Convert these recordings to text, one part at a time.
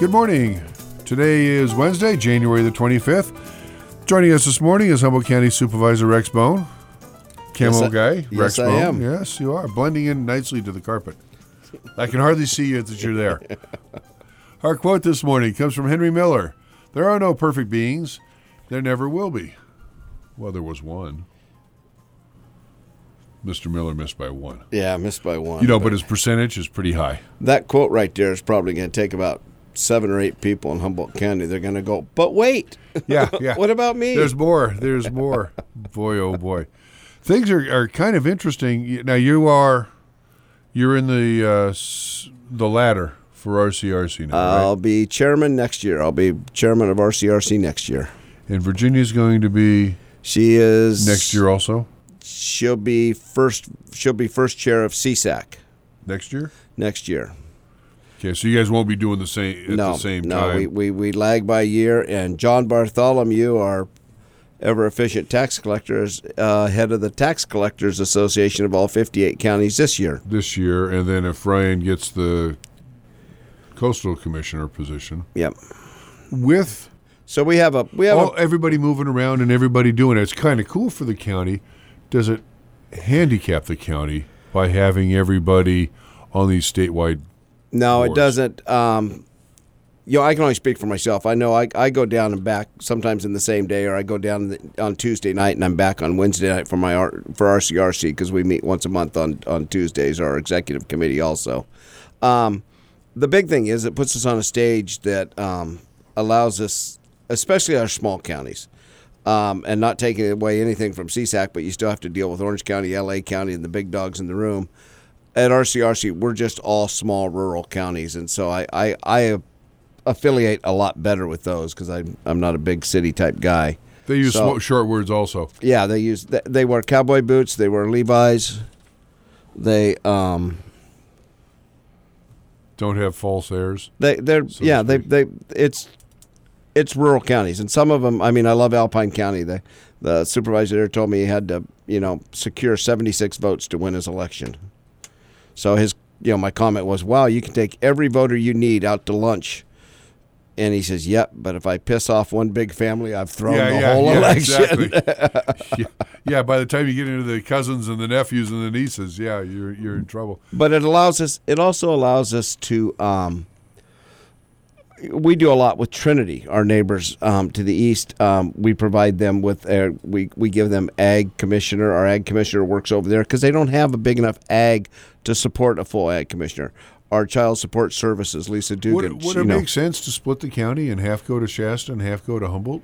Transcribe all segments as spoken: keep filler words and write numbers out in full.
Good morning. Today is Wednesday, January the twenty-fifth. Joining us this morning is Humboldt County Supervisor Rex Bone. Camo yes, I, guy, yes, Rex I Bone. am. Yes, you are. Blending in nicely to the carpet. I can hardly see you that you're there. Our quote this morning comes from Henry Miller. There are no perfect beings. There never will be. Well, there was one. Mister Miller missed by one. Yeah, missed by one. You know, but, but his percentage is pretty high. That quote right there is probably going to take about seven or eight people in Humboldt County. They're going to go, but wait. Yeah, yeah. What about me? There's more. There's more. Boy, oh boy. Things are, are kind of interesting. Now, you are, you're in the uh, the ladder for R C R C now, right? I'll be chairman next year. I'll be chairman of R C R C next year. And Virginia's going to be She is next year also? She'll be first she'll be first chair of C SAC. Next year? Next year. Okay, so you guys won't be doing the same at no, the same no, time. No, we, we, we lag by a year, and John Bartholomew, our ever-efficient tax collector, is uh, head of the Tax Collectors Association of all fifty-eight counties this year. This year, and then if Ryan gets the Coastal Commissioner position. Yep. With So we have a we have all, a, everybody moving around and everybody doing it. It's kind of cool for the county. Does it handicap the county by having everybody on these statewide No, boards? It doesn't. Um, you know, I can only speak for myself. I know I, I go down and back sometimes in the same day, or I go down the, on Tuesday night and I'm back on Wednesday night for my R, for R C R C because we meet once a month on, on Tuesdays, our executive committee also. Um, the big thing is it puts us on a stage that um, allows us, especially our small counties, um, and not taking away anything from C SAC, but you still have to deal with Orange County, L A County, and the big dogs in the room. At R C R C, we're just all small rural counties, and so I, I, I affiliate a lot better with those because I'm I'm not a big city type guy. They use So- sm- short words also. Yeah, they use they, they wear cowboy boots, they wear Levi's, they um Don't have false airs. they they're So to yeah they speak. they it's it's rural counties, and some of them. I mean, I love Alpine County. The the supervisor there told me he had to you know secure seventy-six votes to win his election. So his, you know, my comment was, wow, you can take every voter you need out to lunch. And he says, yep, but if I piss off one big family, I've thrown Yeah, the yeah, whole yeah, election. exactly. yeah, yeah, by the time you get into the cousins and the nephews and the nieces, yeah, you're you're in trouble. But it allows us, it also allows us to, um, we do a lot with Trinity, our neighbors um, to the east. Um, we provide them with, a, we, we give them ag commissioner. Our ag commissioner works over there because they don't have a big enough ag to support a full ag commissioner. Our child support services, Lisa Dugan. Would, would you it know, make sense to split the county and half go to Shasta and half go to Humboldt?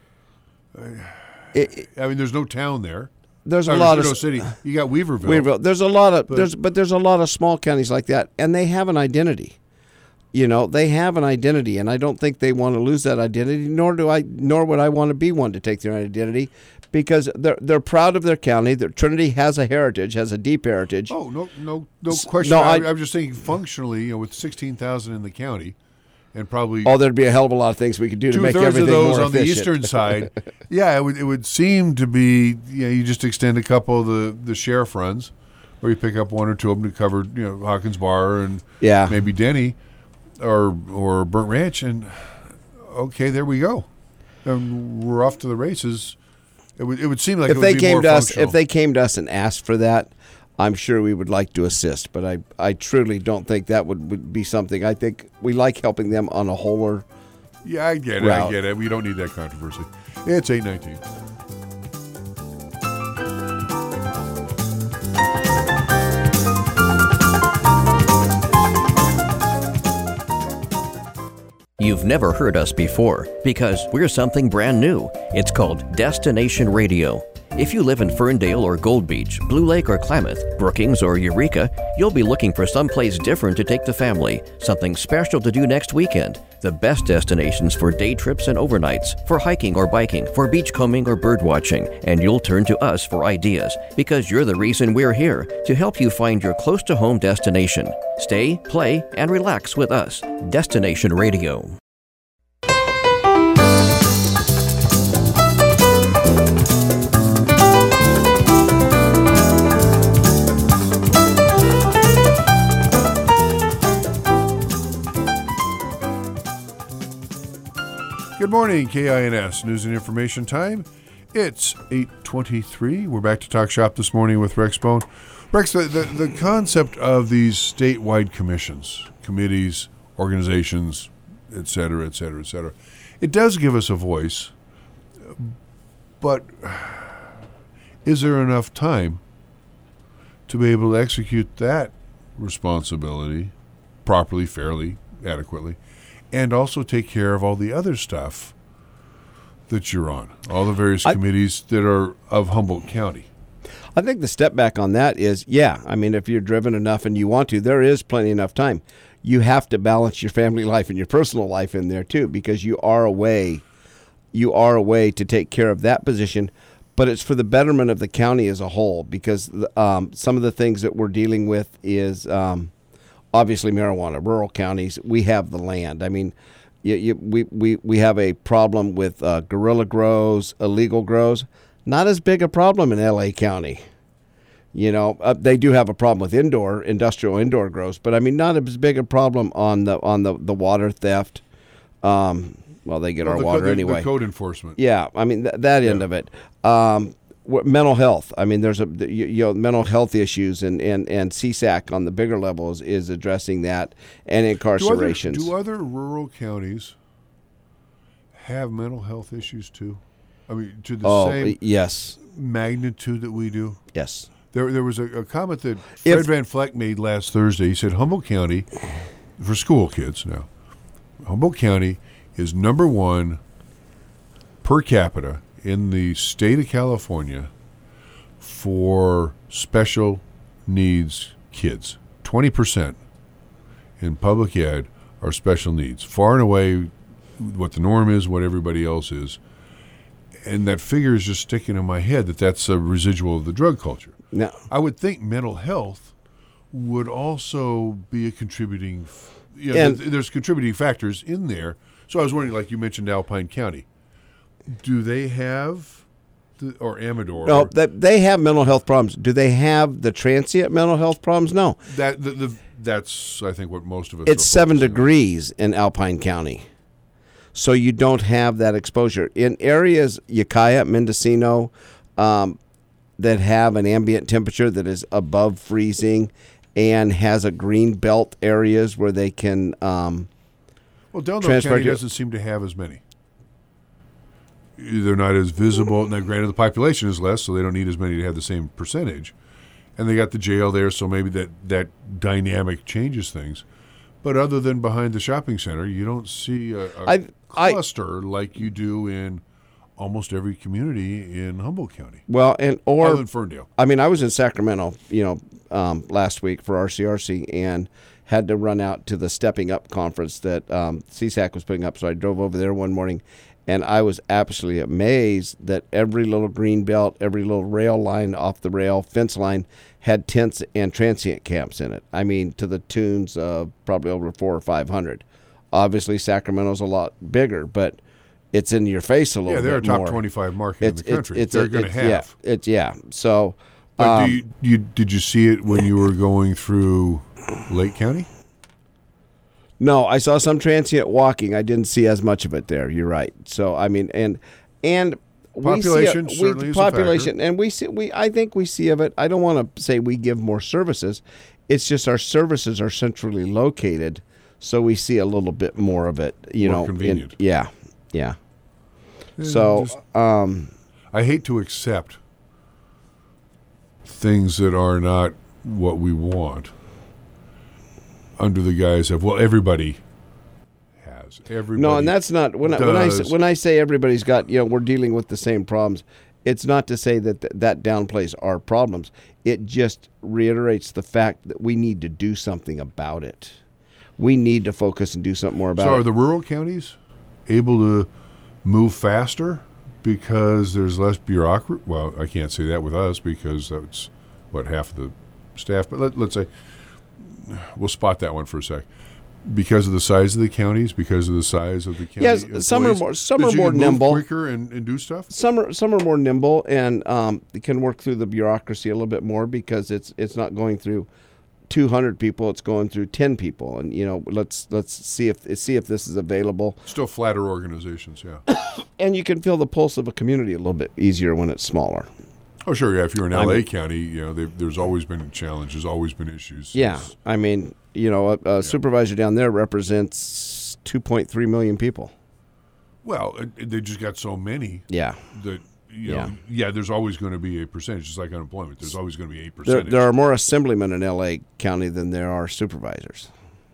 it, it, I mean, there's no town there. there's a Or, lot no of city. You got Weaverville. Weaverville. There's a lot of But- there's but there's a lot of small counties like that, and they have an identity. You know, they have an identity, and I don't think they want to lose that identity. Nor do I. Nor would I want to be one to take their identity, because they're they're proud of their county. Their Trinity has a heritage, has a deep heritage. Oh no, no, no S- question. no, I, I- I'm just thinking functionally. You know, with sixteen thousand in the county, and probably Oh, there'd be a hell of a lot of things we could do to two make thirds of everything those more on the efficient. eastern side. Yeah, it would it would seem to be. You know, you just extend a couple of the the sheriff runs, or you pick up one or two of them to cover. You know, Hawkins Bar and Yeah. maybe Denny, or or Burnt Ranch, and okay, there we go, and we're off to the races. It would it would seem like If it would they be came more to us, functional. if they came to us and asked for that, I'm sure we would like to assist. But I, I truly don't think that would, would be something. I think we like helping them on a wholer. Yeah, I get it. route. I get it. We don't need that controversy. It's eight nineteen. You've never heard us before because we're something brand new. It's called Destination Radio. If you live in Ferndale or Gold Beach, Blue Lake or Klamath, Brookings or Eureka, you'll be looking for someplace different to take the family, something special to do next weekend. The best destinations for day trips and overnights, for hiking or biking, for beachcombing or birdwatching, and you'll turn to us for ideas because you're the reason we're here, to help you find your close-to-home destination. Stay, play, and relax with us. Destination Radio. Good morning, K I N S News and Information Time. It's eight twenty-three. We're back to Talk Shop this morning with Rex Bone. Rex, the, the, the concept of these statewide commissions, committees, organizations, et cetera, et cetera, et cetera, it does give us a voice, but is there enough time to be able to execute that responsibility properly, fairly, adequately, and also take care of all the other stuff that you're on, all the various I, committees that are of Humboldt County? I think the step back on that is, yeah, I mean, if you're driven enough and you want to, there is plenty enough time. You have to balance your family life and your personal life in there too, because you are away, you are away to take care of that position, but it's for the betterment of the county as a whole, because um, some of the things that we're dealing with is um, obviously marijuana. Rural counties, we have the land. I mean, you, you, we, we, we have a problem with uh, guerrilla grows, illegal grows. Not as big a problem in L A County. You know, uh, they do have a problem with indoor, industrial indoor grows, but I mean, not as big a problem on the on the, the water theft. Um, well, they get well, our the, water the, anyway. The code enforcement. Yeah, I mean, th- that end yeah. of it. Um, mental health. I mean, there's a you, you know mental health issues, and, and, and C S A C on the bigger levels is addressing that, and incarcerations. Do other, do other rural counties have mental health issues too? I mean, to the oh, same yes. magnitude that we do? Yes. There there was a, a comment that Fred If, Van Fleck made last Thursday. He said Humboldt County, for school kids now, Humboldt County is number one per capita in the state of California for special needs kids. twenty percent in public ed are special needs. Far and away what the norm is, what everybody else is. And that figure is just sticking in my head that that's a residual of the drug culture. No. I would think mental health would also be a contributing, you know, And- th- there's contributing factors in there. So I was wondering, like you mentioned Alpine County, do they have, the, or Amador? No, or, that they have mental health problems. Do they have the transient mental health problems? No. that the, the, that's, I think, what most of us It's are seven focusing on. degrees in Alpine County. So you don't have that exposure. In areas, Ukiah, Mendocino, um, that have an ambient temperature that is above freezing and has a green belt areas where they can um, Well, Delano transfer County to- doesn't seem to have as many. They're not as visible. Now, granted, the population is less, so they don't need as many to have the same percentage. And they got the jail there, so maybe that, that dynamic changes things. But other than behind the shopping center, you don't see a, a I- I- cluster like you do in almost every community in Humboldt County, well, and or other than Ferndale. I mean, I was in Sacramento, you know, um, last week for R C R C and had to run out to the Stepping Up conference that um, C S A C was putting up. So I drove over there one morning, and I was absolutely amazed that every little green belt, every little rail line off the rail, fence line, had tents and transient camps in it. I mean, to the tunes of probably over four or five hundred. Obviously, Sacramento's a lot bigger, but it's in your face a little Yeah, bit they're a top more. twenty-five market It's, in the country. it's, it's, they're a- going to it's- have. Yeah, it's, yeah. So, But um, do you, you did you see it when you were going through Lake County? no, I saw some transient walking. I didn't see as much of it there. You're right. So, I mean, and and Population we see certainly we, is a population, and we see we. I think we see of it. I don't want to say we give more services. It's just our services are centrally located, so we see a little bit more of it. You More know, in- convenient. yeah, yeah. Yeah, So, just- um, I hate to accept things that are not what we want under the guise of, well, everybody has. Everybody no, and that's not when I, when I does. say, when I say everybody's got, you know, we're dealing with the same problems. It's not to say that th- that downplays our problems. It just reiterates the fact that we need to do something about it. We need to focus and do something more about So it. are the rural counties able to move faster because there's less bureaucracy? Well, I can't say that with us because that's, what, half of the staff. But let, let's say, we'll spot that one for a sec. Because of the size of the counties, because of the size of the county Yes, employees, some are more- some that are you more can move nimble. quicker and, and do stuff? some are some are more nimble and um, can work through the bureaucracy a little bit more because it's it's not going through two hundred people, it's going through ten people, and you know, let's let's see if see if this is available. Still flatter organizations, yeah. And you can feel the pulse of a community a little bit easier when it's smaller. Oh, sure, yeah. If you're in L A I mean, County, you know, there's always been challenges, always been issues. Yeah, It's- I mean, you know, a, a yeah. supervisor down there represents two point three million people. Well, it, they just got so many. Yeah. That you know, Yeah. yeah, there's always going to be a percentage, just like unemployment. There's always going to be a There, percentage. there are more assemblymen in L A County than there are supervisors.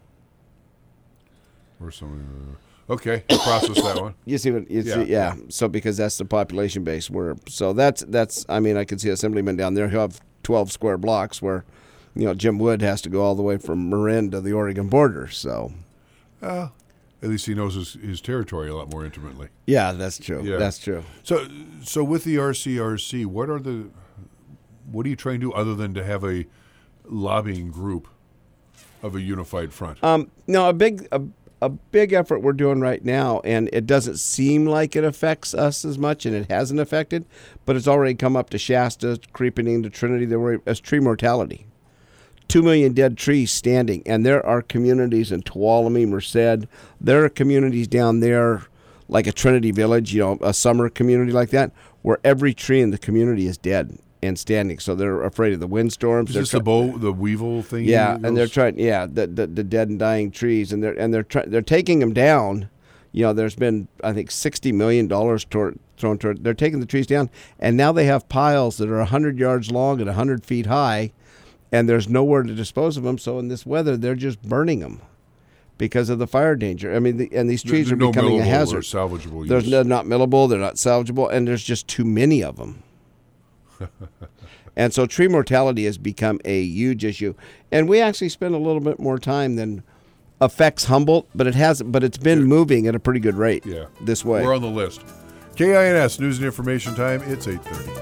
Or some, uh, okay, I'll process that one. You see what? You Yeah. see, yeah. So because that's the population base, where so that's that's. I mean, I can see assemblymen down there who have twelve square blocks, where, you know, Jim Wood has to go all the way from Marin to the Oregon border. So. Uh, at least he knows his, his territory a lot more intimately. Yeah, that's true. Yeah. That's true. So, so with the R C R C, what are the, what are you trying to do other than to have a lobbying group of a unified front? Um, no, a big a, a big effort we're doing right now, and it doesn't seem like it affects us as much, and it hasn't affected, but it's already come up to Shasta, creeping into Trinity. There were as tree mortality. Two million dead trees standing, and there are communities in Tuolumne, Merced. There are communities down there, like a Trinity Village, you know, a summer community like that, where every tree in the community is dead and standing. So they're afraid of the windstorms. Is They're this the bow, the weevil thing? Yeah, Those- and they're trying. Yeah, the, the the dead and dying trees, and they're and they're try, they're taking them down. You know, there's been I think sixty million dollars toward, thrown toward. They're taking the trees down, and now they have piles that are a hundred yards long and a hundred feet high. And there's nowhere to dispose of them, so in this weather, they're just burning them because of the fire danger. I mean, the, and these trees They're are no becoming a millable hazard. or salvageable There's use. they're not millable, they're not salvageable, and there's just too many of them. And so tree mortality has become a huge issue. And we actually spend a little bit more time than affects Humboldt, but it has, but it's been moving at a pretty good rate. Yeah, this way. We're on the list. K I N S News and Information Time. It's eight thirty.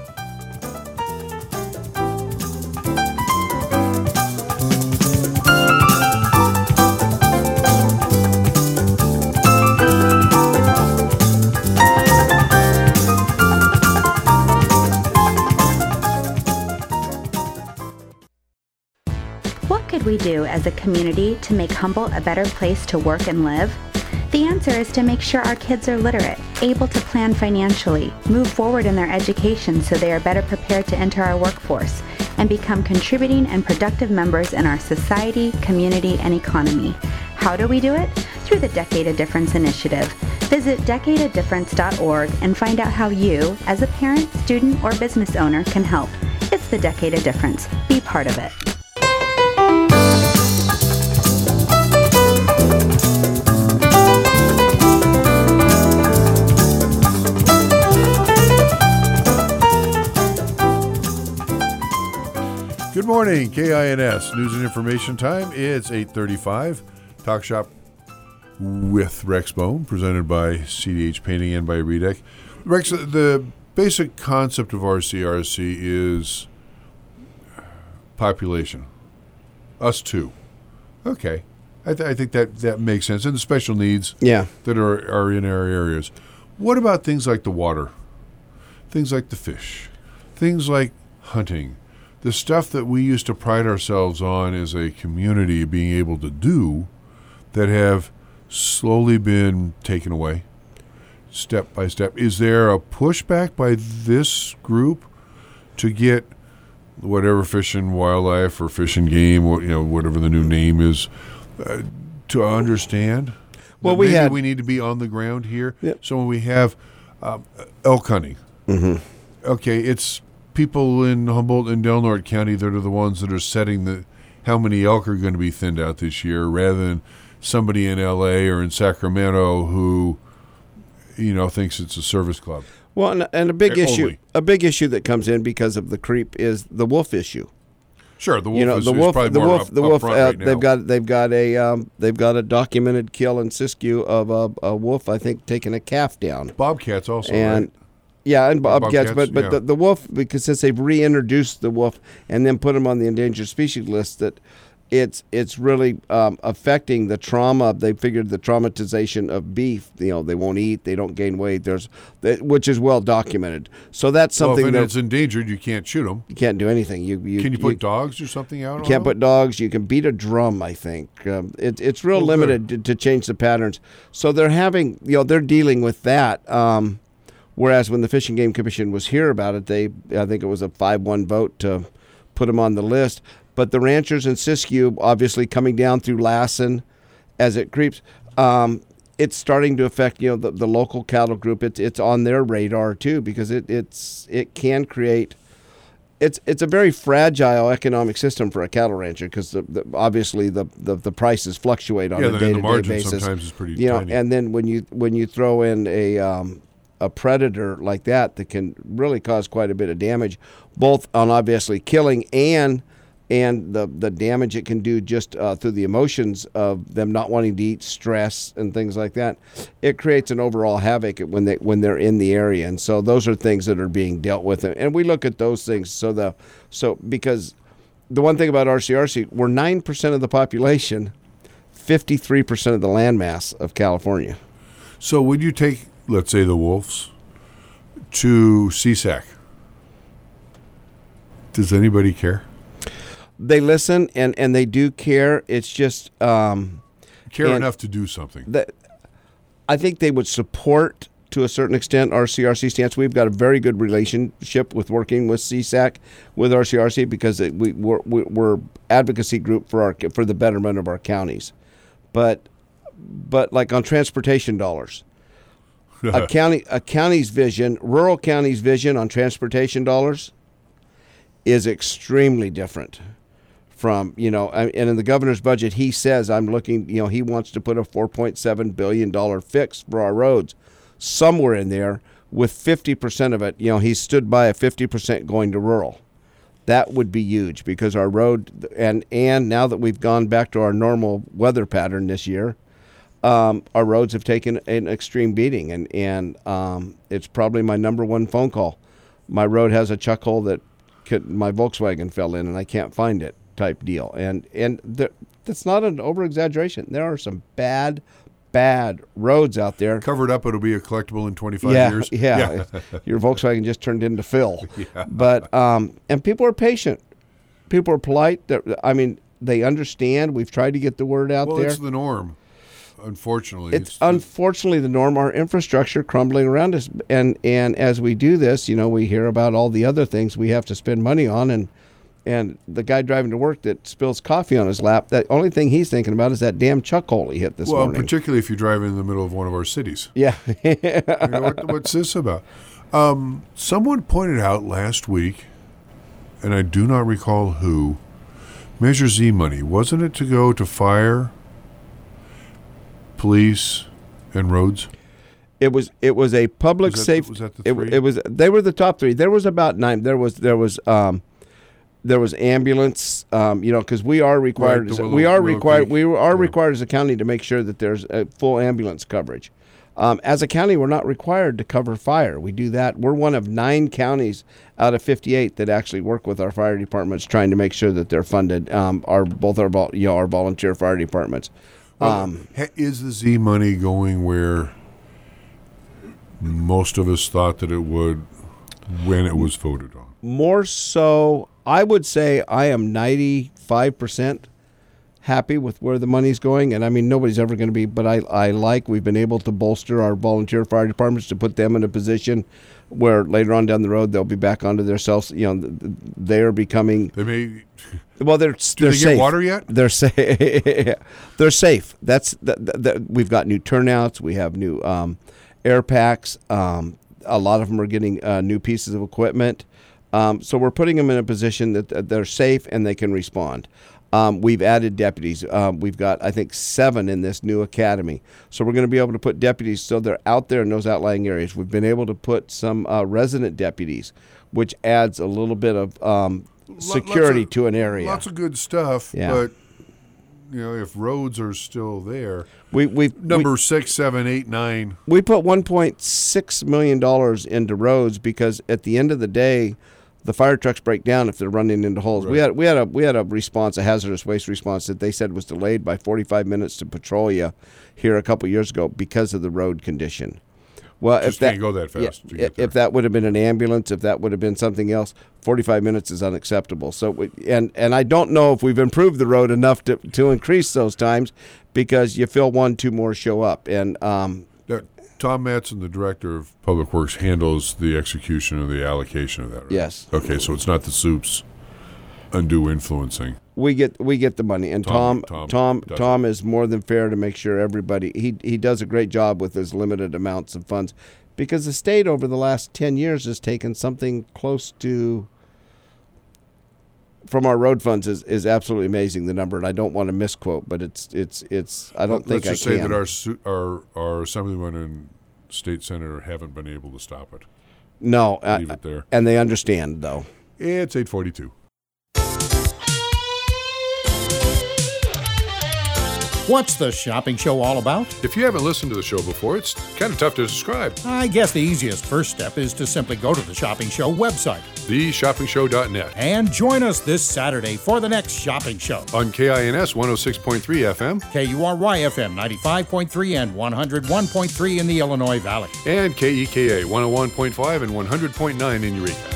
What could we do as a community to make Humboldt a better place to work and live? The answer is to make sure our kids are literate, able to plan financially, move forward in their education so they are better prepared to enter our workforce, and become contributing and productive members in our society, community, and economy. How do we do it? Through the Decade of Difference initiative. Visit decade of difference dot org and find out how you, as a parent, student, or business owner, can help. It's the Decade of Difference. Be part of it. Good morning, K I N S News and Information Time. It's eight thirty-five. Talk Shop with Rex Bone, presented by C D H Painting and by Redec. Rex, the basic concept of R C R C is population. Us too. Okay. I, th- I think that, that makes sense. And the special needs Yeah. that are, are in our areas. What about things like the water? Things like the fish? Things like hunting? The stuff that we used to pride ourselves on as a community being able to do that have slowly been taken away step by step. Is there a pushback by this group to get whatever Fish and Wildlife or Fish and Game, or, you know, whatever the new name is, uh, to understand? Well, that we maybe had- we need to be on the ground here. Yep. So when we have um, elk hunting, Mm-hmm. okay, it's people in Humboldt and Del Norte County that are the ones that are setting the how many elk are going to be thinned out this year, rather than somebody in L A or in Sacramento who, you know, thinks it's a service club. Well, and, and a big Eh, issue, only. a big issue that comes in because of the creep is the wolf issue. Sure, the wolf You know, is, the is wolf, probably the more wolf, up, the up wolf. front Uh, right now. they've got, they've got a, um, they've got a documented kill in Siskiyou of a, a wolf. I think taking a calf down. bobcats also, and right? yeah, and bobcats, bobcats, but but yeah. the, the wolf, because since they've reintroduced the wolf and then put him on the endangered species list, that it's it's really um, affecting the trauma. They figured the traumatization of beef. You know, they won't eat, they don't gain weight. There's, which is well documented. So that's something well, if that it's endangered, you can't shoot them. You can't do anything. You, you can you put you, dogs or something out? You on can't them? put dogs. You can beat a drum. I think um, it, it's real oh, limited to, to change the patterns. So they're having, you know, they're dealing with that. Um, whereas when the Fish and Game Commission was here about it, they, I think it was a five one vote to put them on the list. But the ranchers in Siskiyou, obviously coming down through Lassen as it creeps, um, it's starting to affect, you know, the, the local cattle group. It's it's on their radar too, because it it's it can create. It's it's a very fragile economic system for a cattle rancher, because the, the, obviously the, the, the prices fluctuate on yeah, a day to day basis. Sometimes is pretty you know, tiny. And then when you when you throw in a um, a predator like that, that can really cause quite a bit of damage, both on obviously killing and and the the damage it can do just uh, through the emotions of them not wanting to eat, stress, and things like that. It creates an overall havoc when they when they're in the area, and so those are things that are being dealt with, and we look at those things. So the so because the one thing about R C R C, we're nine percent of the population, fifty-three percent of the landmass of California. So would you take, let's say, the wolves to C S A C? Does anybody care? They listen, and, and they do care. It's just um, care enough to do something. That I think they would support, to a certain extent, our C R C stance. We've got a very good relationship with working with C S A C, with R C R C, because it, we, we're, we're advocacy group for our for the betterment of our counties. But but like on transportation dollars, a county a county's vision, rural county's vision on transportation dollars is extremely different. From, you know, and in the governor's budget, he says, I'm looking, you know, he wants to put a four point seven billion dollars fix for our roads somewhere in there, with fifty percent of it, you know, he stood by a fifty percent going to rural. That would be huge, because our road, and, and now that we've gone back to our normal weather pattern this year, um, our roads have taken an extreme beating, and, and um, it's probably my number one phone call. My road has a chuck hole that could, my Volkswagen fell in, and I can't find it. Type deal, and and there, that's not an over exaggeration. There are some bad, bad roads out there. Covered up, it'll be a collectible in twenty-five yeah, years. Yeah, yeah. Your Volkswagen just turned into Phil. Yeah. But um, and people are patient. People are polite. They're, I mean, they understand. We've tried to get the word out well, there. Well, it's the norm. Unfortunately, it's, it's unfortunately the, the norm. Our infrastructure crumbling around us, and and as we do this, you know, we hear about all the other things we have to spend money on, and. And the guy driving to work that spills coffee on his lap, the only thing he's thinking about is that damn chuck hole he hit this well, morning. Well, particularly if you drive in the middle of one of our cities. Yeah. you know, what, what's this about? Um, someone pointed out last week, and I do not recall who, Measure Z money. Wasn't it to go to fire, police, and roads? It was it was a public was that, safe. Was that the it, three? it was they were the top three. There was about nine. There was there was um, there was ambulance. Um, you know, because we are required. Right, as, Willow, we are Willow required. Creek. We are yeah. required as a county to make sure that there's a full ambulance coverage. Um, as a county, we're not required to cover fire. We do that. We're one of nine counties out of fifty-eight that actually work with our fire departments, trying to make sure that they're funded. Um, our both our you know our volunteer fire departments. Um, well, is the Z money going where most of us thought that it would when it was voted on? More so, I would say I am ninety-five percent happy with where the money's going. And I mean, nobody's ever going to be, but I, I like we've been able to bolster our volunteer fire departments to put them in a position where later on down the road they'll be back onto their self. You know, they're becoming. They may. Well, they're Do they're they safe. get water yet? They're safe. They're safe. That's the, the, the, we've got new turnouts. We have new um, air packs. Um, a lot of them are getting uh, new pieces of equipment. Um, so we're putting them in a position that, that they're safe and they can respond. Um, we've added deputies. Um, we've got, I think, seven in this new academy. So we're going to be able to put deputies so they're out there in those outlying areas. We've been able to put some uh, resident deputies, which adds a little bit of um, security of, to an area. Lots of good stuff, yeah. but you know, if roads are still there, we we number we, six, seven, eight, nine. We put one point six million dollars into roads because at the end of the day, the fire trucks break down if they're running into holes. Right. We had we had a we had a response, a hazardous waste response that they said was delayed by forty-five minutes to Petrolia here a couple years ago because of the road condition. Well, Just if that can't go that fast yeah, to get there. if that would have been an ambulance, if that would have been something else, forty-five minutes is unacceptable. So, we, and and I don't know if we've improved the road enough to to increase those times, because you fill one, two more show up, and um, Now, Tom Matson, the director of Public Works, handles the execution of the allocation of that, right? Yes. Okay, so it's not the soup's undue influencing. we get we get the money, and Tom- Tom Tom Tom does Tom is more than fair to make sure everybody he he does a great job with his limited amounts of funds, because the state over the last ten years has taken something close to from our road funds is, is absolutely amazing, the number, and I don't want to misquote, but it's it's it's I don't think Let's just I say can. that our su- our our assemblyman and state senator haven't been able to stop it. no, uh, Leave it there. and they understand though. It's eight forty-two. What's the shopping show all about? If you haven't listened to the show before, it's kind of tough to describe. I guess the easiest first step is to simply go to the Shopping Show website the shopping show dot net. and join us this Saturday for the next shopping show. On K I N S one oh six point three F M K U R Y F M ninety-five point three and one oh one point three in the Illinois Valley. and K E K A one oh one point five and one hundred point nine in Eureka.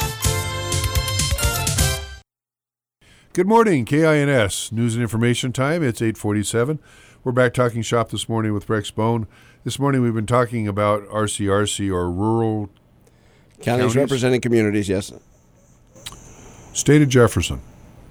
Good morning, K I N S News and Information Time. It's eight forty-seven. We're back talking shop this morning with Rex Bone. This morning we've been talking about R C R C, or rural Counties, Counties? representing communities, yes. state of Jefferson.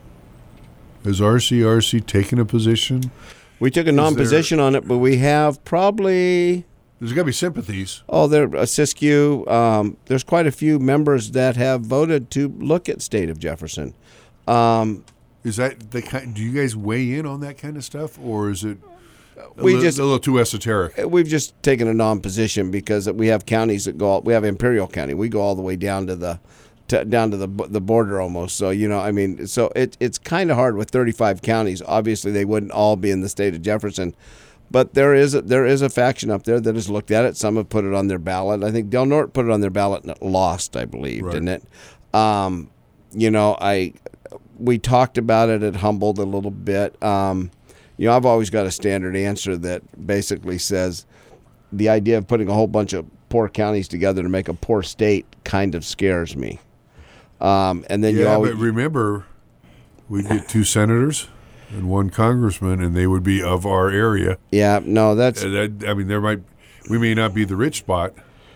Has R C R C taken a position? We took a non-position on it, but we have probably There's got to be sympathies. oh, there uh, Siskiyou. Um, there's quite a few members that have voted to look at state of Jefferson. Um, Is that the kind? Do you guys weigh in on that kind of stuff, or is it a, We li- just- a little too esoteric? We've just taken a non-position because we have counties that go. All, we have Imperial County. We go all the way down to the to, down to the the border almost. So you know, I mean, so it it's kind of hard with thirty-five counties. Obviously, they wouldn't all be in the state of Jefferson, but there is a, there is a faction up there that has looked at it. Some have put it on their ballot. I think Del Norte put it on their ballot and it lost, I believe, Right. didn't it? Um, you know, I we talked about it at Humboldt a little bit. Um, you know, I've always got a standard answer that basically says the idea of putting a whole bunch of poor counties together to make a poor state kind of scares me. Um, and then you Yeah, always but remember, we get two senators and one congressman, and they would be of our area. yeah, no, that's Uh, that, I mean, there might we may not be the rich spot,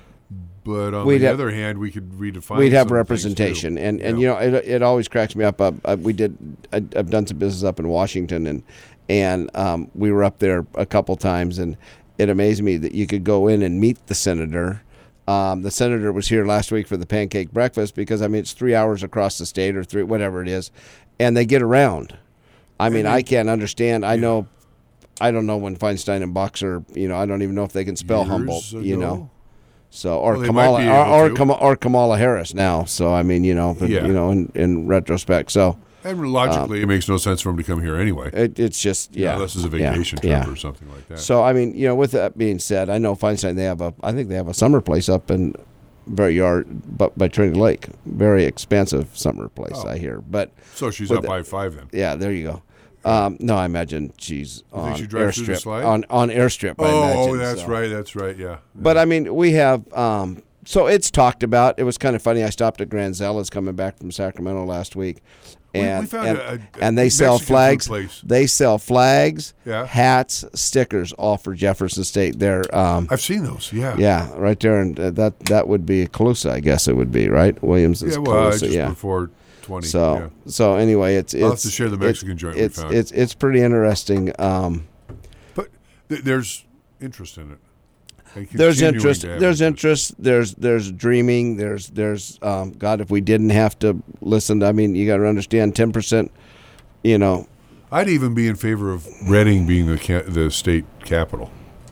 but on We'd the have- other hand, we could redefine. we'd have some things, representation, too. and and Yeah. you know it, it always cracks me up. Uh, uh, we did I, I've done some business up in Washington, and and um, we were up there a couple times, and it amazed me that you could go in and meet the senator. Um, the senator was here last week for the pancake breakfast because I mean it's three hours across the state or three whatever it is, and they get around. I mean, I can't understand. I know, I don't know when Feinstein and Boxer. You know, I don't even know if they can spell Years Humboldt. You ago? know. So or Well, they might Kamala be or able or, to. Kama, or Kamala Harris now. So I mean, you know, but, Yeah. you know, in, in retrospect, so And logically, it makes no sense for them to come here anyway. it, it's just yeah. Unless it's a yeah, vacation yeah. trip or something like that. So I mean, you know, with that being said, I know Feinstein they have a I think they have a summer place up in very yard but by Trinity Lake, very expensive summer place Oh. I hear. But So she's with up the- by five then. yeah, there you go. Um, no, I imagine she's think on she drives through the airstrip slide? on on airstrip. I Oh, imagine, oh, that's so. right. That's right. Yeah. But I mean, we have. Um, so it's talked about. It was kind of funny. I stopped at Grand Zella's coming back from Sacramento last week, We- we and found and, a- a and they sell Mexican food flags. place. They sell flags, Yeah. hats, stickers, all for Jefferson State. They're um, I've seen those. Yeah. yeah, right there, and uh, that that would be Calusa, I guess it would be right. Williams is Yeah. Well, Calusa, just yeah. before twenty. So yeah. so anyway, it's it's I'll have to share the Mexican it's, joint we It's found. it's it's pretty interesting. Um, But th- there's interest in it. And There's continuing interest. to have There's interest. There's there's dreaming. There's there's um, God. If we didn't have to listen, I mean, you got to understand. Ten percent. You know. I'd even be in favor of Reading being the ca- the state capital,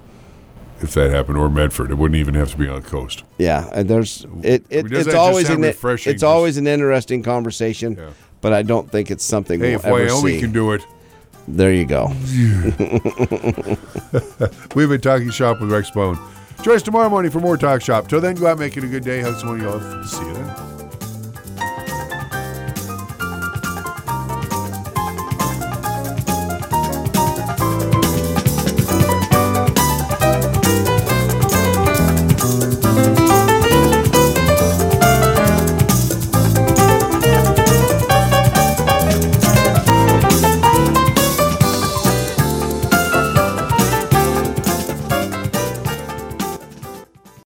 if that happened, or Medford. It wouldn't even have to be on the coast. Yeah. And there's it. I it mean, doesn't it's that just always sound an refreshing? it's Just- always an interesting conversation. Yeah. But I don't think it's something Hey, we'll if ever Wyoming see. can do it. There you go. We've been talking shop with Rex Bone. Join us tomorrow morning for more Talk Shop. Till then, go out and make it a good day. Have someone you love. See you then.